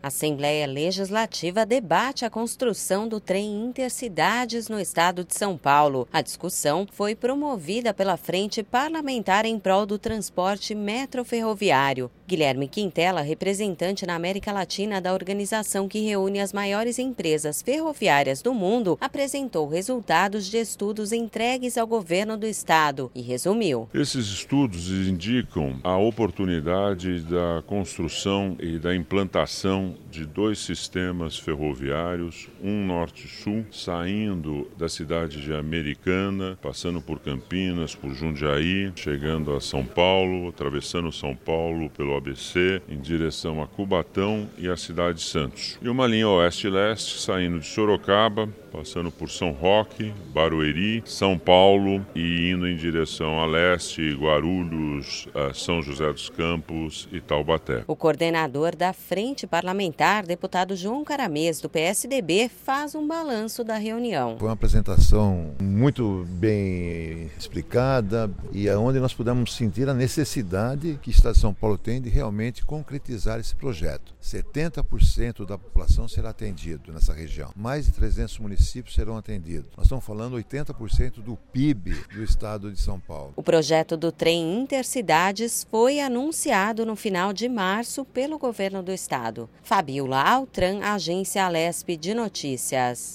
A Assembleia Legislativa debate a construção do trem Intercidades no estado de São Paulo. A discussão foi promovida pela Frente Parlamentar em prol do transporte metroferroviário. Guilherme Quintela, representante na América Latina da organização que reúne as maiores empresas ferroviárias do mundo, apresentou resultados de estudos entregues ao governo do estado e resumiu. Esses estudos indicam a oportunidade da construção e da implantação de dois sistemas ferroviários, um norte-sul, saindo da cidade de Americana, passando por Campinas, por Jundiaí, chegando a São Paulo, atravessando São Paulo pelo ABC, em direção a Cubatão e a cidade de Santos. E uma linha oeste-leste, saindo de Sorocaba, passando por São Roque, Barueri, São Paulo e indo em direção a leste, Guarulhos, São José dos Campos e Taubaté. O coordenador da Frente Parlamentar, deputado João Caramês, do PSDB, faz um balanço da reunião. Foi uma apresentação muito bem explicada e onde nós pudemos sentir a necessidade que o Estado de São Paulo tem de realmente concretizar esse projeto. 70% da população será atendido nessa região. Mais de 300 municípios serão atendidos. Nós estamos falando 80% do PIB do estado de São Paulo. O projeto do trem Intercidades foi anunciado no final de março pelo governo do estado. Fabiola Altran, Agência Alesp de Notícias.